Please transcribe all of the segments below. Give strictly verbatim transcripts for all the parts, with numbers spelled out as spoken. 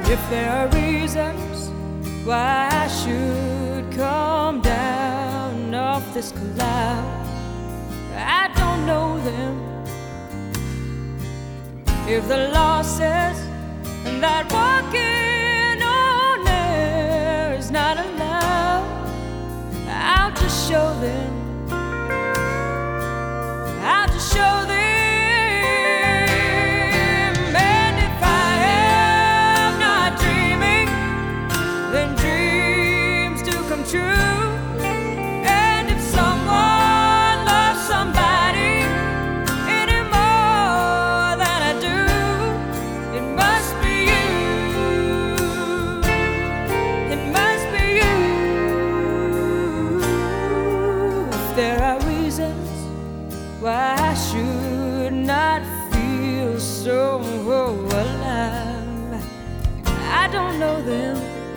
If there are reasons why I should come down off this cloud, I don't know them. If the law says that walking on air is not allowed, I'll just show them. I'll just show them. And if I am not dreaming, then dreams do come true. And if someone loves somebody any more than I do, it must be you. It must be you. If there are reasons why I should not feel so alive, I don't know them.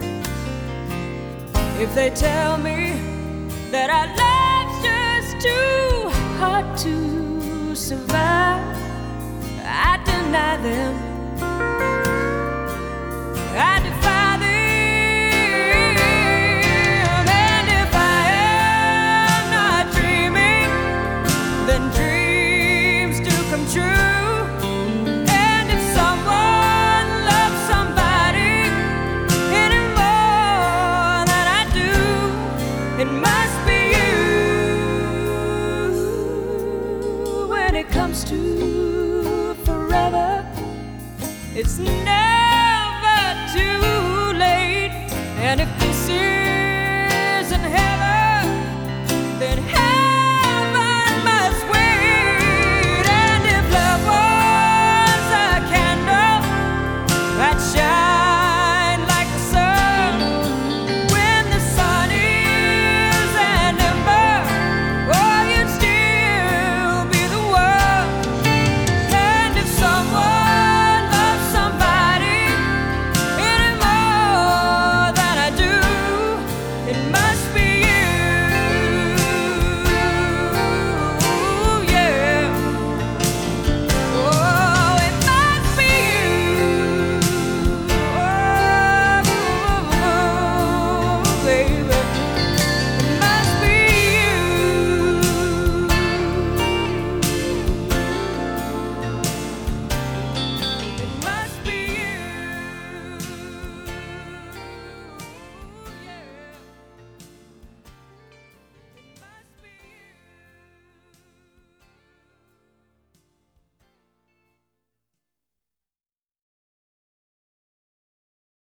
If they tell me that our love's just too hard to survive, I deny them. I defy them. And if I am not dreaming, then dreams do come true. And if someone loves somebody any more than I do, it must be you. When it comes to forever, it's never too late. And if this